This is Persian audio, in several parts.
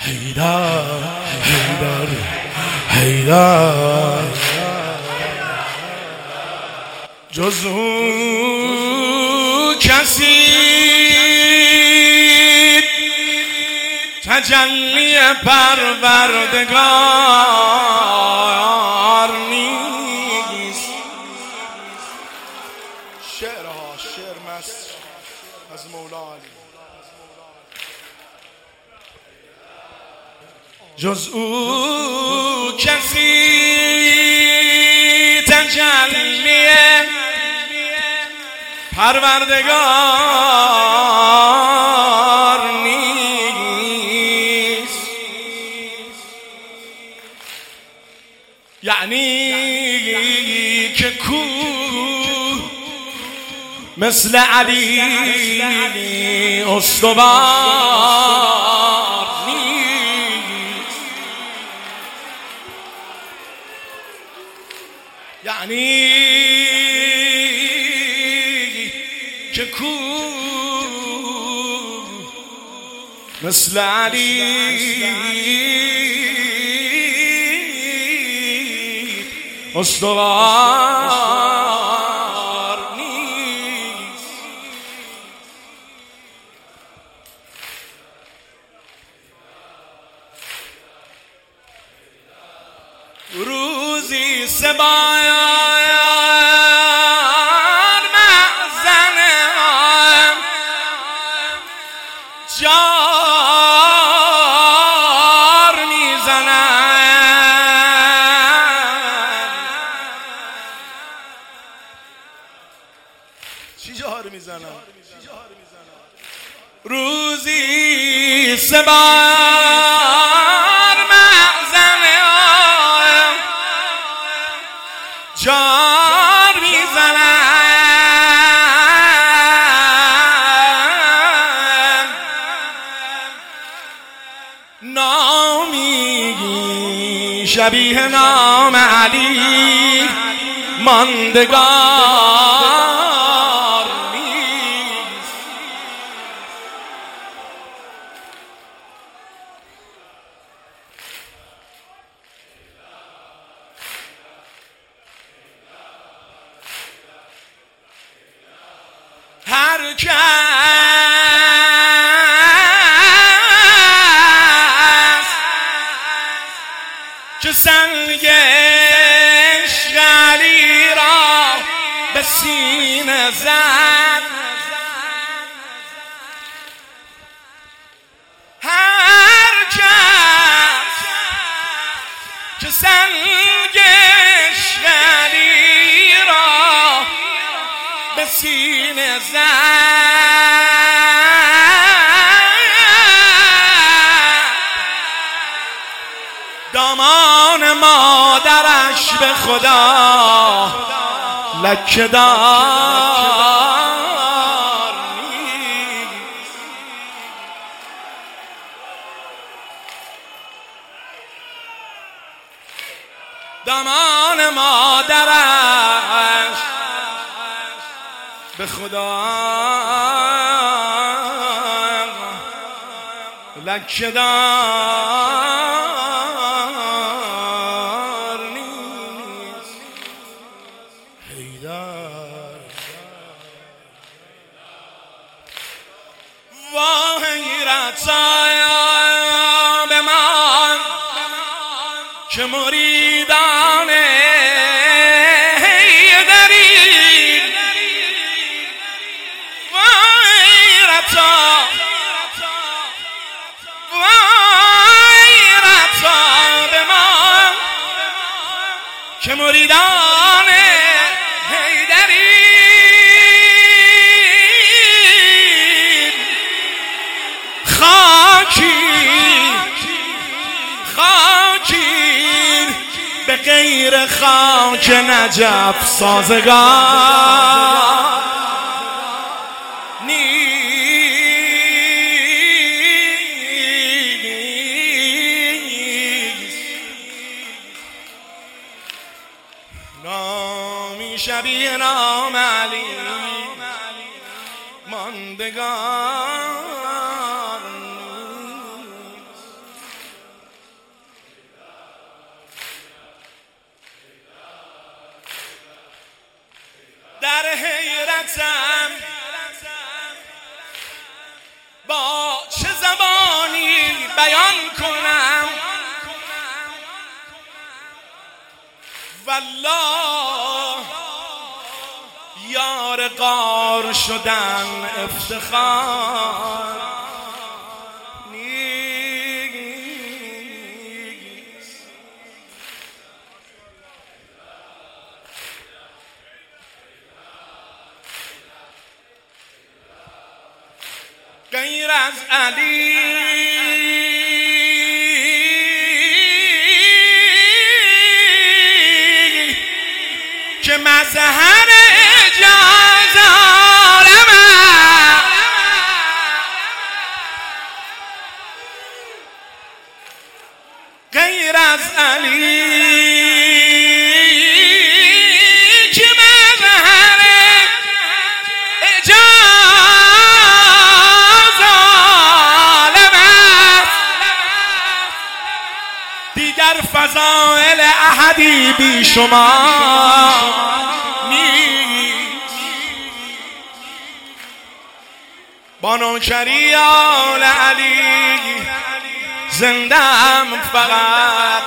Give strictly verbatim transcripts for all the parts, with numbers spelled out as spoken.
حیدر حیدر حیدر جز او کسی تجلی پروردگار نیست. شعرها شعر مست از مولا علی. جز او کسی تجلی پروردگار نیست. یعنی که کو مثل علی استوار نیست. یعنی که کو مثل علی استوار نیست. روزی سبایان مأذنم جار میزنم. چی جار میزنم؟ روزی سبار مأذنم جار میزنم. نامی شبیه نام علی ماندگار نیست. هر کس که سنگ علی را به سینه زد، هر کس که سنگ علی را به سینه زد، دامان مادرش به خدا لکه دار نیست. دامان مادرش به خدا لکه دار نیست. حیدر وا حیرتا به من که مریدان حیدری، وا حیرتا وا حیرتا به من که مریدان حیدری خاکی خاکی به غیر خاک نجف سازگار نیست. نامی شبیه نام علی ماندگار نیست. در حیرتم با چه زبانی بیان کنم، والله یار غار شدن افتخار نیست. غیر از علی که مظهر اعجاز عالمم، غیر از علی که مظهر اعجاز عالمم، دیگر فضائل احدی بی شما با نوکری آل علی زندم فقط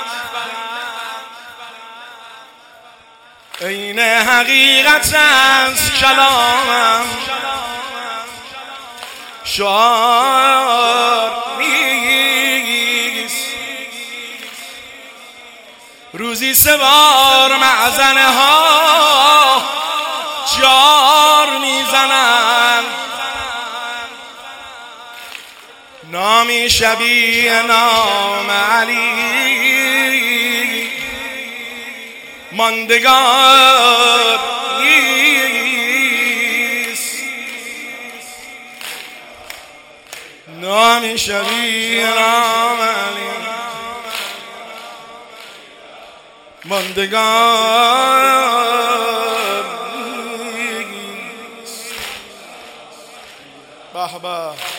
عین حقیقت از کلامم شعار نیست. روزی سه بار معزنه ها جار میزنن، نامی شبیه نام علی ماندگار نیست. نامی شبیه نام علی ماندگار نیست. به به.